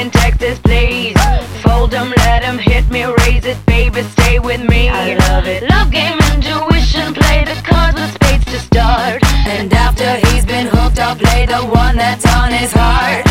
in Texas, please. Fold 'em, let 'em hit me, raise it, baby, stay with me. I love it. Love game, intuition, play the cards with spades to start. And after he's been hooked, I'll play the one that's on his heart.